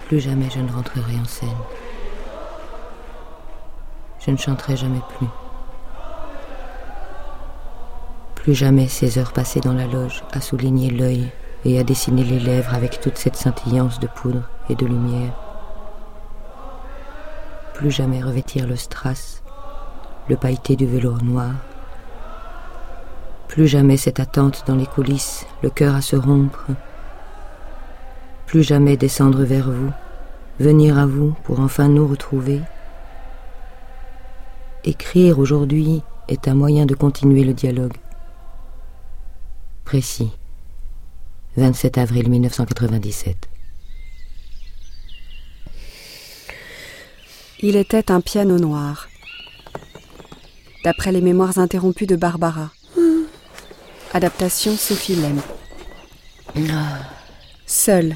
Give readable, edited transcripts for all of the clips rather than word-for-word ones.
Plus jamais je ne rentrerai en scène. Je ne chanterai jamais plus. Plus jamais ces heures passées dans la loge à souligner l'œil et à dessiner les lèvres avec toute cette scintillance de poudre et de lumière. Plus jamais revêtir le strass, le pailleté du velours noir. Plus jamais cette attente dans les coulisses, le cœur à se rompre. Plus jamais descendre vers vous, venir à vous pour enfin nous retrouver. Écrire aujourd'hui est un moyen de continuer le dialogue. Précis. 27 avril 1997. Il était un piano noir. D'après les mémoires interrompues de Barbara. Adaptation Sophie Lem. Seul.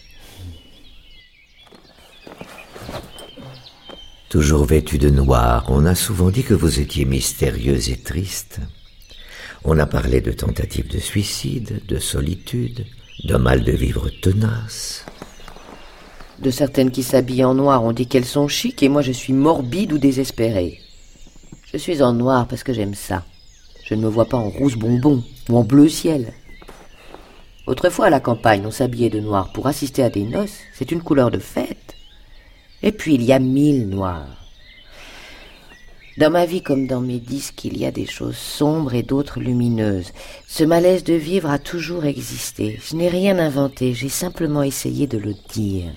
Toujours vêtu de noir, on a souvent dit que vous étiez mystérieuse et triste. On a parlé de tentatives de suicide, de solitude, d'un mal de vivre tenace. De certaines qui s'habillent en noir, on dit qu'elles sont chic, et moi je suis morbide ou désespérée. Je suis en noir parce que j'aime ça. Je ne me vois pas en rose bonbon ou en bleu ciel. Autrefois à la campagne, on s'habillait de noir pour assister à des noces, c'est une couleur de fête. Et puis il y a 1000 noirs. Dans ma vie comme dans mes disques, il y a des choses sombres et d'autres lumineuses. Ce malaise de vivre a toujours existé. Je n'ai rien inventé, j'ai simplement essayé de le dire.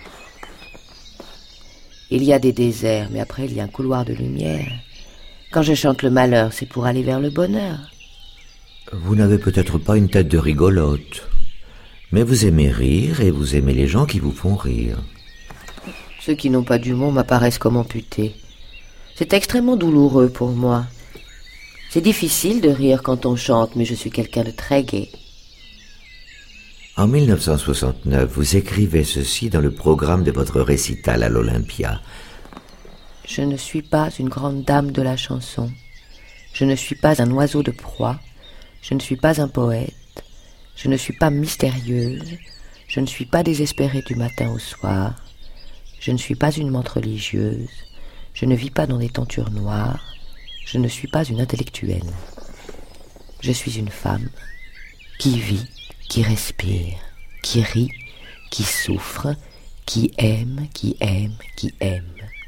Il y a des déserts, mais après il y a un couloir de lumière. Quand je chante le malheur, c'est pour aller vers le bonheur. Vous n'avez peut-être pas une tête de rigolote, mais vous aimez rire et vous aimez les gens qui vous font rire. Ceux qui n'ont pas d'humour m'apparaissent comme amputés. C'est extrêmement douloureux pour moi. C'est difficile de rire quand on chante, mais je suis quelqu'un de très gai. En 1969, vous écrivez ceci dans le programme de votre récital à l'Olympia. Je ne suis pas une grande dame de la chanson. Je ne suis pas un oiseau de proie. Je ne suis pas un poète. Je ne suis pas mystérieuse. Je ne suis pas désespérée du matin au soir. Je ne suis pas une menthe religieuse. Je ne vis pas dans des tentures noires. Je ne suis pas une intellectuelle. Je suis une femme qui vit, qui respire, qui rit, qui souffre, qui aime, qui aime, qui aime.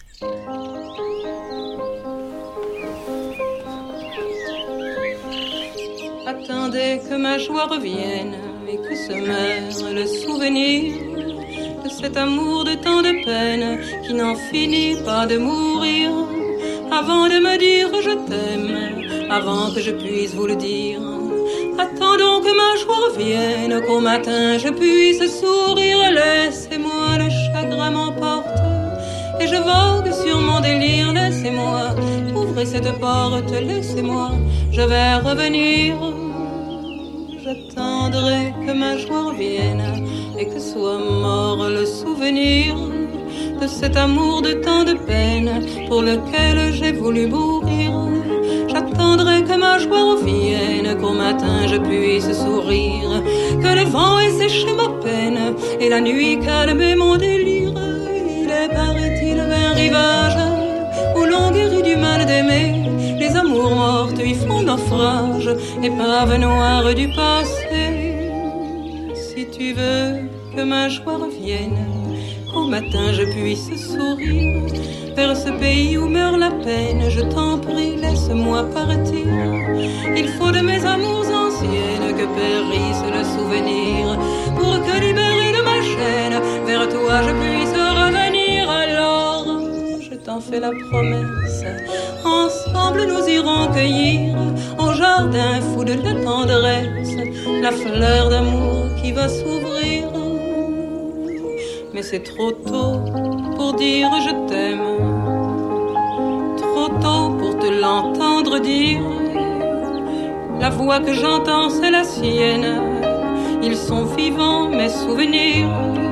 Attendez que ma joie revienne et que se meure le souvenir de cet amour de tant de peine qui n'en finit pas de mourir. Avant de me dire je t'aime, avant que je puisse vous le dire, attendons que ma joie revienne, qu'au matin je puisse sourire. Laissez-moi, le chagrin m'emporte et je vogue sur mon délire. Laissez-moi, ouvrez cette porte, laissez-moi, je vais revenir. J'attendrai que ma joie revienne et que soit mort le souvenir de cet amour de tant de peine pour lequel j'ai voulu mourir. J'attendrai que ma joie revienne, qu'au matin je puisse sourire, que le vent ait séché ma peine et la nuit calmé mon délire. Il est, paraît-il, un rivage où l'on guérit du mal d'aimer. Les amours mortes y font naufrage, épave noire du passé. Si tu veux que ma joie revienne, qu'au matin je puisse sourire, vers ce pays où meurt la peine, je t'en prie, laisse-moi partir. Il faut de mes amours anciennes que périsse le souvenir, pour que libéré de ma chaîne, vers toi je puisse revenir. Alors, je t'en fais la promesse, ensemble nous irons cueillir au jardin fou de la tendresse la fleur d'amour qui va s'ouvrir. Mais c'est trop tôt pour dire je t'aime, trop tôt pour te l'entendre dire. La voix que j'entends c'est la sienne, ils sont vivants mes souvenirs.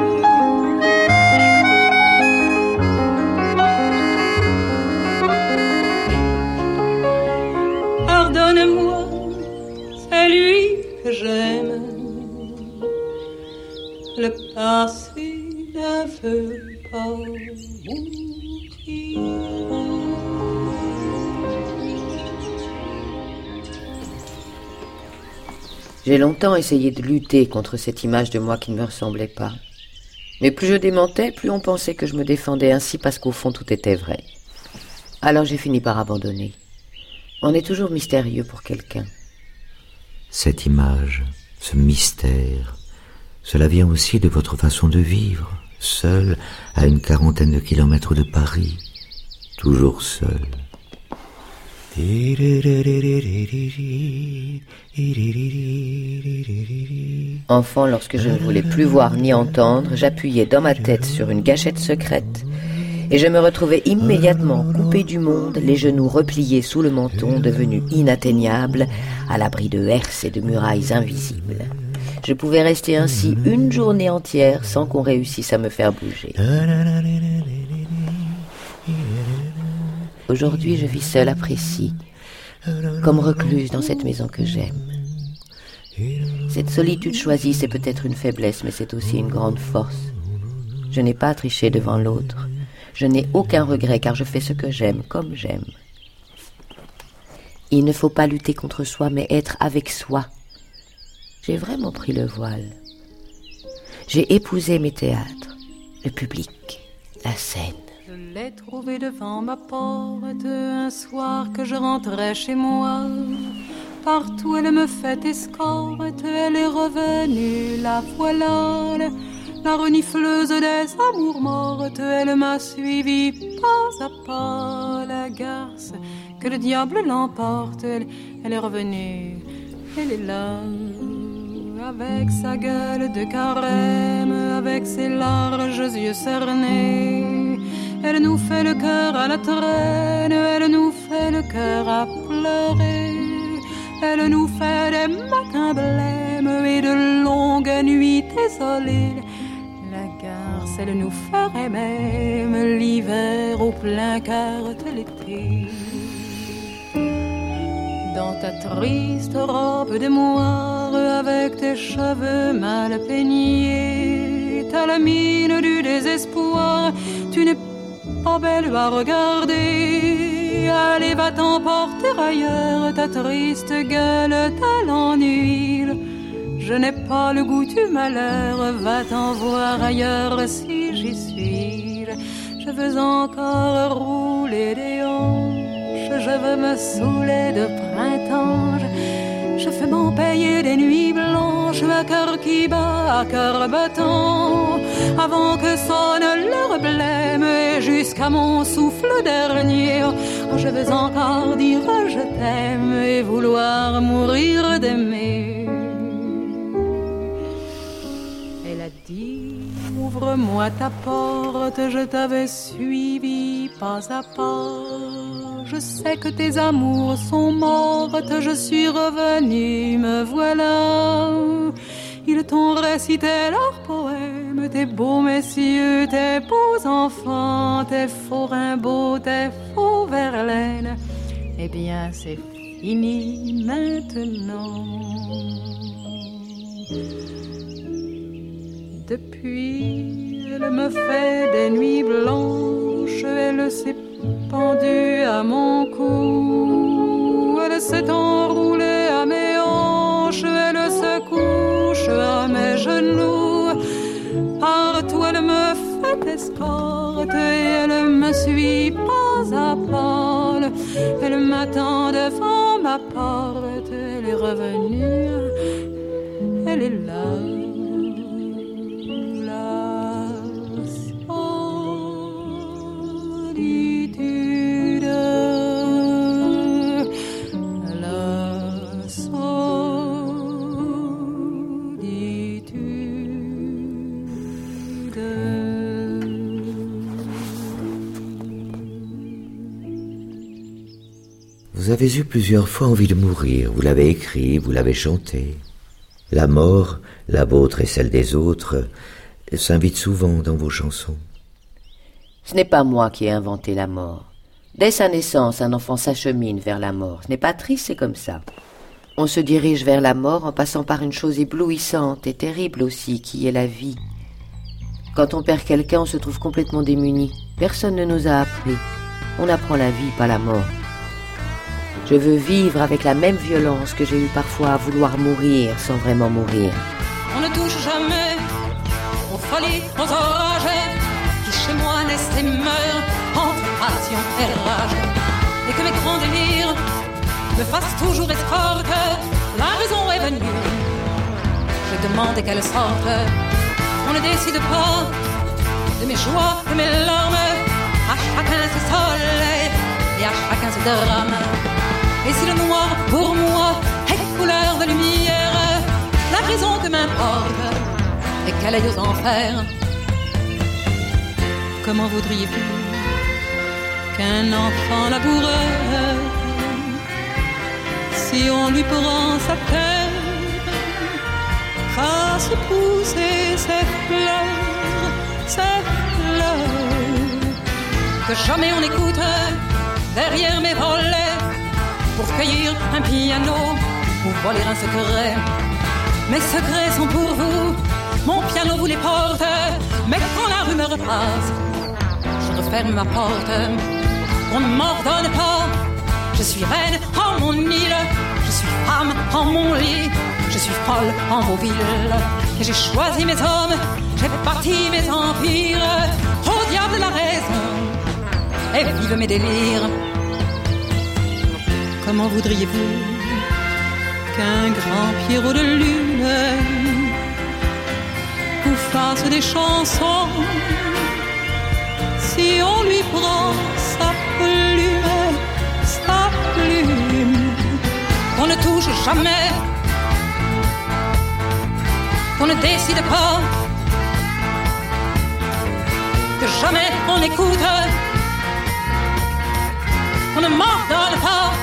Pardonne-moi, c'est lui que j'aime. Le passé l'aveu J'ai longtemps essayé de lutter contre cette image de moi qui ne me ressemblait pas. Mais plus je démentais, plus on pensait que je me défendais ainsi parce qu'au fond tout était vrai. Alors j'ai fini par abandonner. On est toujours mystérieux pour quelqu'un. Cette image, ce mystère, cela vient aussi de votre façon de vivre, seul à une 40aine de kilomètres de Paris, toujours seul. Enfant, lorsque je ne voulais plus voir ni entendre, j'appuyais dans ma tête sur une gâchette secrète et je me retrouvais immédiatement coupé du monde, les genoux repliés sous le menton, devenu inatteignable, à l'abri de herses et de murailles invisibles. Je pouvais rester ainsi une journée entière sans qu'on réussisse à me faire bouger. Aujourd'hui, je vis seule à Précy, comme recluse dans cette maison que j'aime. Cette solitude choisie, c'est peut-être une faiblesse, mais c'est aussi une grande force. Je n'ai pas triché devant l'autre. Je n'ai aucun regret, car je fais ce que j'aime, comme j'aime. Il ne faut pas lutter contre soi, mais être avec soi. J'ai vraiment pris le voile. J'ai épousé mes théâtres, le public, la scène. Je l'ai trouvée devant ma porte un soir que je rentrais chez moi. Partout elle me fait escorte, elle est revenue, la voilà. La renifleuse des amours mortes, elle m'a suivi pas à pas. La garce, que le diable l'emporte, elle est revenue, elle est là. Avec sa gueule de carême, avec ses larges yeux cernés, elle nous fait le cœur à la traîne, elle nous fait le cœur à pleurer. Elle nous fait des matins blêmes et de longues nuits désolées. La garce, elle nous ferait même l'hiver au plein cœur de l'été. Dans ta triste robe de moire, avec tes cheveux mal peignés, t'as la mine du désespoir, tu n'es pas belle à regarder. Allez, va t'emporter ailleurs, ta triste gueule, t'as l'ennui. Je n'ai pas le goût du malheur, va t'en voir ailleurs si j'y suis. Je veux encore rouler des hanches, je veux me saouler de printemps. Je fais m'en payer des nuits blanches, à cœur qui bat, à cœur battant, avant que sonne l'heure blême et jusqu'à mon souffle dernier. Je veux encore dire je t'aime et vouloir mourir d'aimer. Elle a dit ouvre-moi ta porte, je t'avais suivi pas à pas. Je sais que tes amours sont mortes, je suis revenue, me voilà. Ils t'ont récité leurs poèmes, tes beaux messieurs, tes beaux enfants, tes faux rimbaud, tes faux Verlaine. Eh bien, c'est fini maintenant. Depuis, elle me fait des nuits blanches, elle s'est pendue à mon cou, elle s'est enroulée à mes hanches, elle se couche à mes genoux. Partout elle me fait escorte et elle me suit pas à pas. Elle m'attend devant ma porte, elle est revenue, elle est là. Vous avez eu plusieurs fois envie de mourir, vous l'avez écrit, vous l'avez chanté. La mort, la vôtre et celle des autres, s'invite souvent dans vos chansons. Ce n'est pas moi qui ai inventé la mort. Dès sa naissance, un enfant s'achemine vers la mort. Ce n'est pas triste, c'est comme ça. On se dirige vers la mort en passant par une chose éblouissante et terrible aussi, qui est la vie. Quand on perd quelqu'un, on se trouve complètement démuni. Personne ne nous a appris. On apprend la vie, pas la mort. Je veux vivre avec la même violence que j'ai eu parfois à vouloir mourir sans vraiment mourir. On ne touche jamais aux folies, aux orages qui chez moi naissent et meurent entre passion et rage. Et que mes grands délires me fassent toujours escorte, la raison est venue. Je demande qu'elle sorte. On ne décide pas de mes joies, de mes larmes. À chacun ses soleils et à chacun ses drames. Et si le noir pour moi est couleur de lumière, la raison que m'importe est qu'elle aille aux enfers. Comment voudriez-vous qu'un enfant laboureur, si on lui prend sa terre, fasse pousser ses fleurs, que jamais on écoute derrière mes volets pour cueillir un piano ou voler un secret. Mes secrets sont pour vous, mon piano vous les porte, mais quand la rumeur passe, je referme ma porte. On ne m'ordonne pas, je suis reine en mon île, je suis femme en mon lit, je suis folle en vos villes. Et j'ai choisi mes hommes, j'ai bâti mes empires, au diable la raison, et vive mes délires. Comment voudriez-vous qu'un grand Pierrot de lune vous fasse des chansons si on lui prend sa plume, qu'on ne touche jamais, qu'on ne décide pas, que jamais on écoute, qu'on ne m'ordonne pas.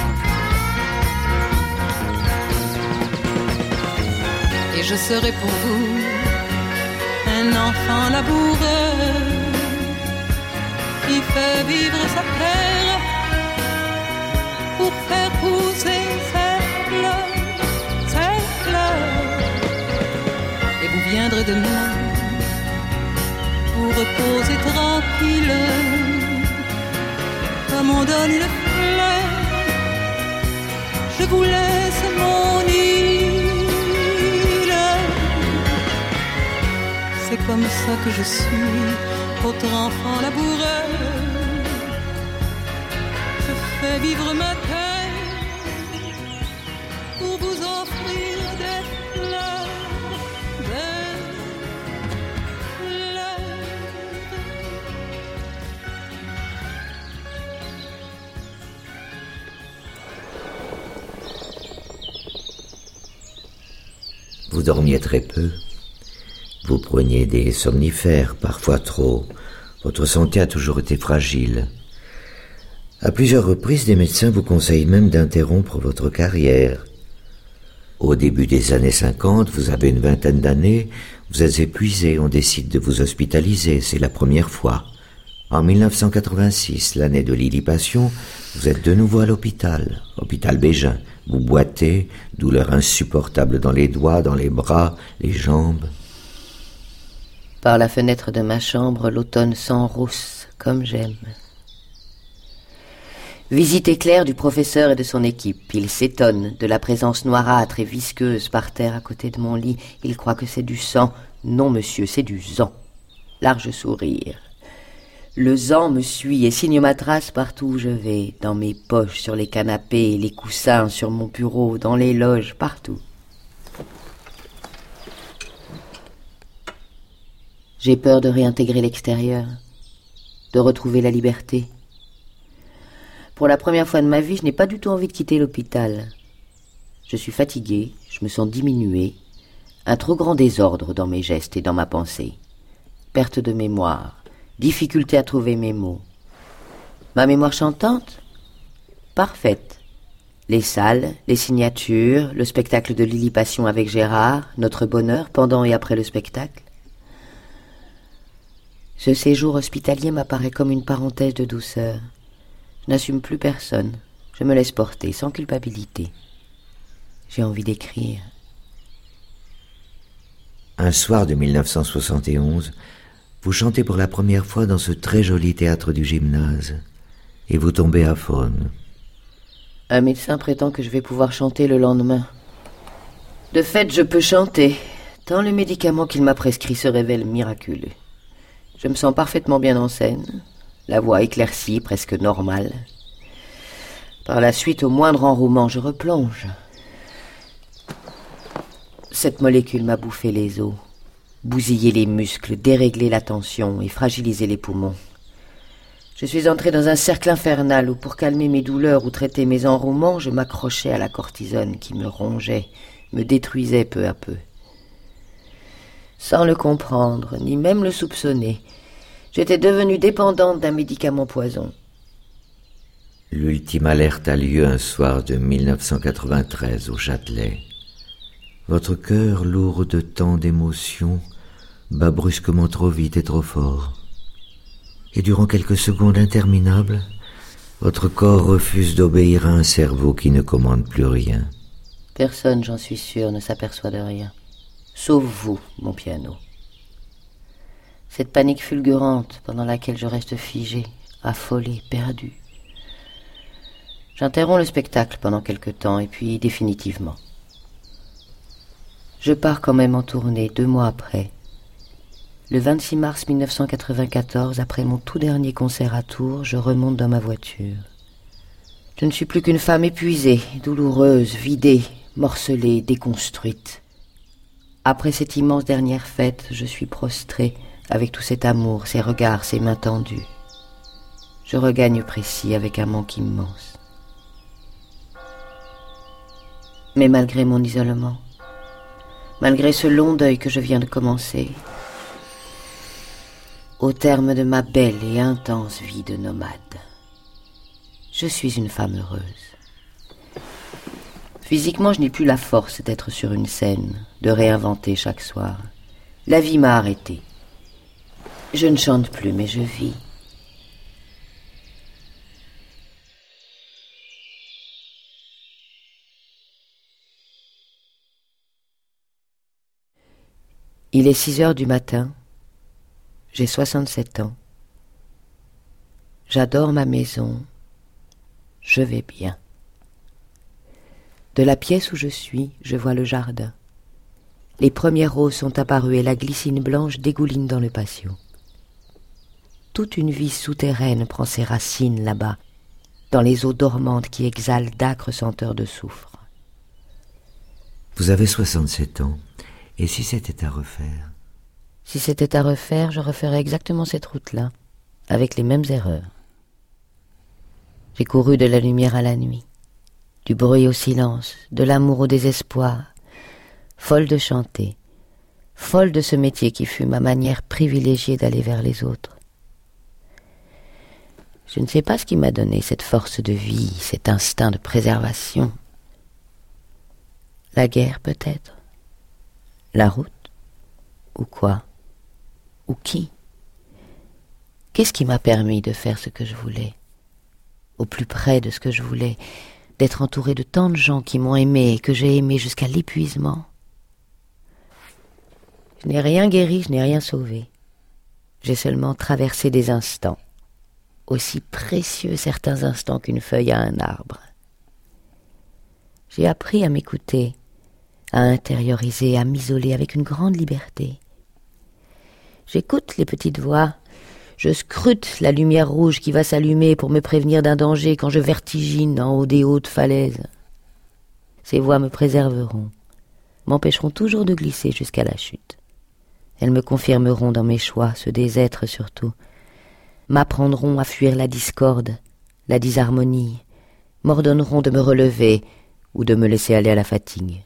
Et je serai pour vous un enfant laboureux qui fait vivre sa terre pour faire pousser ses fleurs. Et vous viendrez demain pour reposer tranquille comme on donne une fleur. Je vous laisse mon île. C'est comme ça que je suis, votre enfant laboureux. Je fais vivre ma terre pour vous offrir des fleurs, Vous dormiez très peu. Vous preniez des somnifères, parfois trop. Votre santé a toujours été fragile. À plusieurs reprises, des médecins vous conseillent même d'interrompre votre carrière. Au début des années 50, vous avez une vingtaine d'années, vous êtes épuisé, on décide de vous hospitaliser, c'est la première fois. En 1986, l'année de Lily Passion, vous êtes de nouveau à l'hôpital, hôpital Bégin. Vous boitez, douleur insupportable dans les doigts, dans les bras, les jambes. Par la fenêtre de ma chambre, l'automne s'enrousse comme j'aime. Visite éclair du professeur et de son équipe. Il s'étonne de la présence noirâtre et visqueuse par terre à côté de mon lit. Il croit que c'est du sang. Non, monsieur, c'est du zan. Large sourire. Le zan me suit et signe ma trace partout où je vais. Dans mes poches, sur les canapés, les coussins, sur mon bureau, dans les loges, partout. J'ai peur de réintégrer l'extérieur, de retrouver la liberté. Pour la première fois de ma vie, je n'ai pas du tout envie de quitter l'hôpital. Je suis fatiguée, je me sens diminuée, un trop grand désordre dans mes gestes et dans ma pensée. Perte de mémoire, difficulté à trouver mes mots. Ma mémoire chantante ? Parfaite. Les salles, les signatures, le spectacle de Lily Passion avec Gérard, notre bonheur pendant et après le spectacle. Ce séjour hospitalier m'apparaît comme une parenthèse de douceur. Je n'assume plus personne. Je me laisse porter, sans culpabilité. J'ai envie d'écrire. Un soir de 1971, Vous chantez pour la première fois dans ce très joli théâtre du gymnase, et vous tombez à faune. Un médecin prétend que je vais pouvoir chanter le lendemain. De fait, je peux chanter, tant le médicament qu'il m'a prescrit se révèle miraculeux. Je me sens parfaitement bien en scène, la voix éclaircie, presque normale. Par la suite, au moindre enrouement, je replonge. Cette molécule m'a bouffé les os, bousillé les muscles, déréglé la tension et fragilisé les poumons. Je suis entré dans un cercle infernal où, pour calmer mes douleurs ou traiter mes enrouements, je m'accrochais à la cortisone qui me rongeait, me détruisait peu à peu. Sans le comprendre, ni même le soupçonner, j'étais devenue dépendante d'un médicament poison. L'ultime alerte a lieu un soir de 1993 au Châtelet. Votre cœur, lourd de tant d'émotions, bat brusquement trop vite et trop fort. Et durant quelques secondes interminables, votre corps refuse d'obéir à un cerveau qui ne commande plus rien. Personne, j'en suis sûr, ne s'aperçoit de rien. Sauf vous, mon piano. Cette panique fulgurante pendant laquelle je reste figé, affolé, perdu. J'interromps le spectacle pendant quelque temps et puis définitivement. Je pars quand même en tournée 2 mois après. Le 26 mars 1994, après mon tout dernier concert à Tours, je remonte dans ma voiture. Je ne suis plus qu'une femme épuisée, douloureuse, vidée, morcelée, déconstruite. Après cette immense dernière fête, je suis prostrée avec tout cet amour, ces regards, ces mains tendues. Je regagne Précy avec un manque immense. Mais malgré mon isolement, malgré ce long deuil que je viens de commencer, au terme de ma belle et intense vie de nomade, je suis une femme heureuse. Physiquement, je n'ai plus la force d'être sur une scène, de réinventer chaque soir. La vie m'a arrêtée. Je ne chante plus, mais je vis. Il est 6 heures du matin. J'ai 67 ans. J'adore ma maison. Je vais bien. De la pièce où je suis, je vois le jardin. Les premières roses sont apparues et la glycine blanche dégouline dans le patio. Toute une vie souterraine prend ses racines là-bas, dans les eaux dormantes qui exhalent d'âcres senteurs de soufre. Vous avez 67 ans, et si c'était à refaire? Si c'était à refaire, je referais exactement cette route-là, avec les mêmes erreurs. J'ai couru de la lumière à la nuit, du bruit au silence, de l'amour au désespoir, folle de chanter, folle de ce métier qui fut ma manière privilégiée d'aller vers les autres. Je ne sais pas ce qui m'a donné cette force de vie, cet instinct de préservation. La guerre peut-être, la route, ou quoi, ou qui? Qu'est-ce qui m'a permis de faire ce que je voulais, au plus près de ce que je voulais, d'être entouré de tant de gens qui m'ont aimé et que j'ai aimé jusqu'à l'épuisement? Je n'ai rien guéri, je n'ai rien sauvé. J'ai seulement traversé des instants, aussi précieux certains instants qu'une feuille à un arbre. J'ai appris à m'écouter, à intérioriser, à m'isoler avec une grande liberté. J'écoute les petites voix, je scrute la lumière rouge qui va s'allumer pour me prévenir d'un danger quand je vertigine en haut des hautes falaises. Ces voix me préserveront, m'empêcheront toujours de glisser jusqu'à la chute. Elles me confirmeront dans mes choix, ceux des êtres surtout, m'apprendront à fuir la discorde, la disharmonie, m'ordonneront de me relever ou de me laisser aller à la fatigue.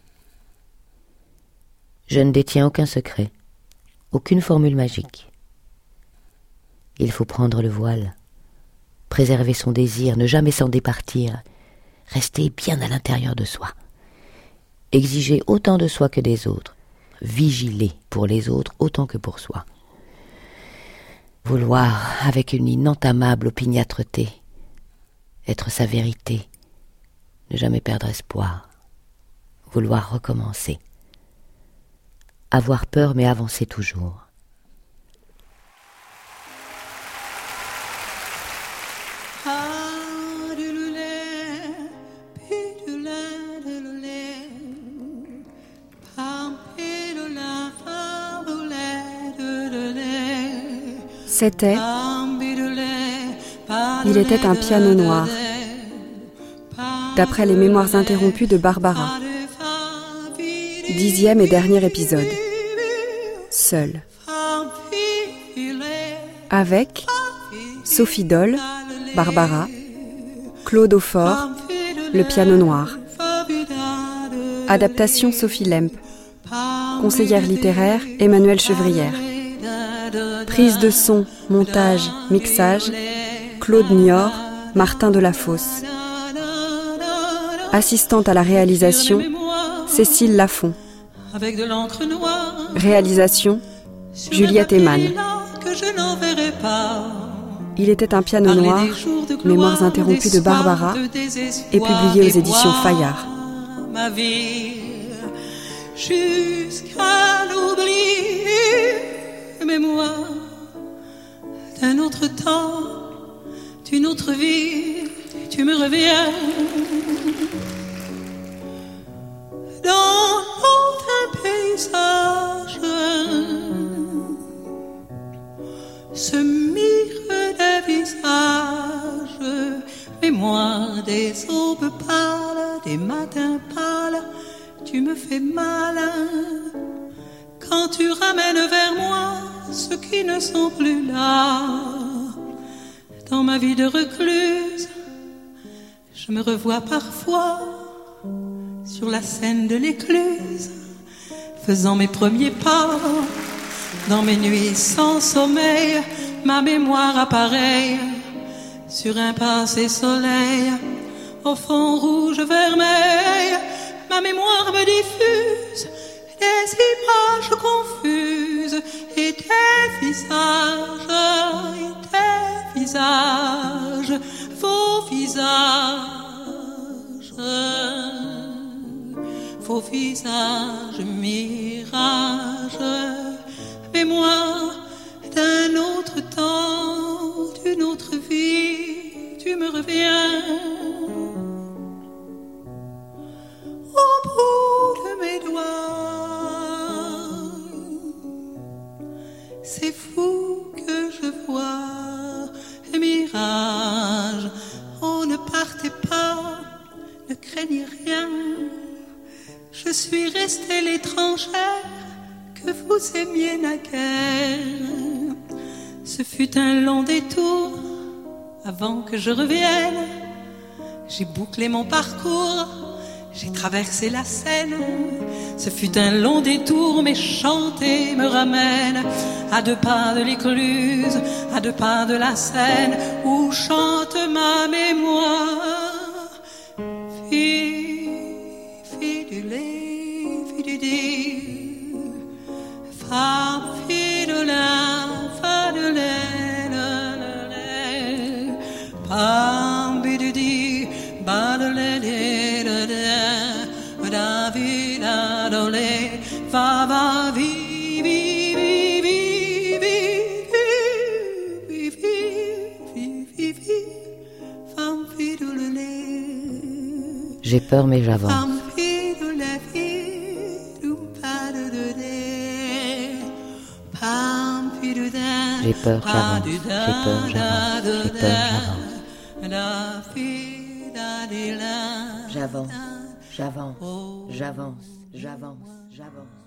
Je ne détiens aucun secret, aucune formule magique. Il faut prendre le voile, préserver son désir, ne jamais s'en départir, rester bien à l'intérieur de soi, exiger autant de soi que des autres, vigiler pour les autres autant que pour soi. Vouloir, avec une inentamable opiniâtreté, être sa vérité, ne jamais perdre espoir, vouloir recommencer, avoir peur mais avancer toujours. C'était Il était un piano noir, d'après les mémoires interrompues de Barbara. 10e et dernier épisode. Seul. Avec Sophie Dole, Barbara, Claude Aufort, le piano noir. Adaptation Sophie Lemp. Conseillère littéraire Emmanuelle Chevrière. Prise de son, montage, mixage Claude Niort, Martin Delafosse. Assistante à la réalisation Cécile Lafont. Réalisation Juliette Eman. Il était un piano noir, mémoires interrompues de Barbara, et publié aux éditions Fayard. Ma vie jusqu'à l'oubli, mémoire d'un autre temps, d'une autre vie, tu me reviens dans un paysage, ce mire des visages, mémoire des aubes pâles, des matins pâles, tu me fais mal quand tu ramènes vers moi ceux qui ne sont plus là. Dans ma vie de recluse, je me revois parfois sur la scène de l'écluse, faisant mes premiers pas. Dans mes nuits sans sommeil, ma mémoire apparaît sur un passé soleil, au fond rouge vermeil. Ma mémoire me diffuse des images confuses et des visages, faux visages, mirages, mémoire d'un autre temps, d'une autre vie, tu me reviens au bout de mes doigts. C'est fou que je vois un mirage. Oh, ne partez pas, ne craignez rien. Je suis restée l'étrangère que vous aimiez naguère. Ce fut un long détour avant que je revienne. J'ai bouclé mon parcours, j'ai traversé la Seine. Ce fut un long détour, mais chanter me ramène à 2 pas de l'écluse, à 2 pas de la Seine, où chante ma mémoire. Fille du lait, fille du dé, femme, fille de la, femme de lait, pam, du di, ba de lait, da vi da do le, va va vi vi vi vi vi vi vi vi, femme, fille de lait. J'ai peur mais j'avance. J'ai peur, j'avance. J'ai peur, j'avance. J'ai peur, j'avance. J'avance, j'avance, j'avance, j'avance.